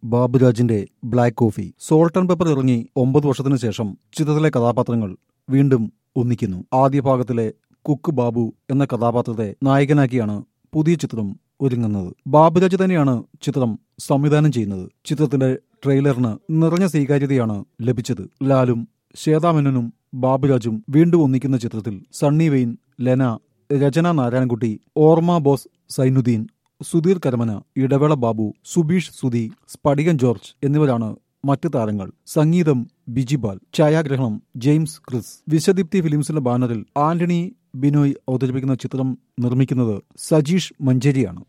ബാബുരാജിന്റെ black coffee. Salt and pepper ഇറങ്ങി 9 വർഷത്തിനു ശേഷം ചിത്രത്തിലെ കഥാപാത്രങ്ങൾ വീണ്ടും ഒന്നിക്കുന്നു. ആദ്യ ഭാഗത്തിലെ കുക്ക് ബാബു എന്ന കഥാപാത്രത്തെ നായകനാക്കിയാണ് പുതിയ ചിത്രം ഒരുങ്ങുന്നത്. ബാബുരാജ് തന്നെയാണ് ചിത്രം സംവിധാനം ചെയ്യുന്നത്. ചിത്രത്തിന്റെ ട്രെയിലറിന് നിറഞ്ഞ സ്വീകാര്യതയാണ് ലഭിച്ചത്. ലാലും ശ്വേതാമേനോനും ബാബുരാജും വീണ്ടും ഒന്നിക്കുന്ന ചിത്രത്തിൽ സണ്ണി വെയിൻ, ലെന, രചന നാരായണൻകുട്ടി, ഓർമ്മ ബോസ് സൈനുദ്ദീൻ, സുധീർ കരമന, ഇടവേള ബാബു, സുബീഷ് സുധി, സ്പടികൻ ജോർജ് എന്നിവരാണ് മറ്റ് താരങ്ങൾ. സംഗീതം ബിജിപാൽ, ഛായാഗ്രഹണം ജെയിംസ് ക്രിസ്. വിശ്വദീപ്തി ഫിലിംസിന്റെ ബാനറിൽ ആന്റണി ബിനോയ് അവതരിപ്പിക്കുന്ന ചിത്രം നിർമ്മിക്കുന്നത് സജീഷ് മഞ്ചേരിയാണ്.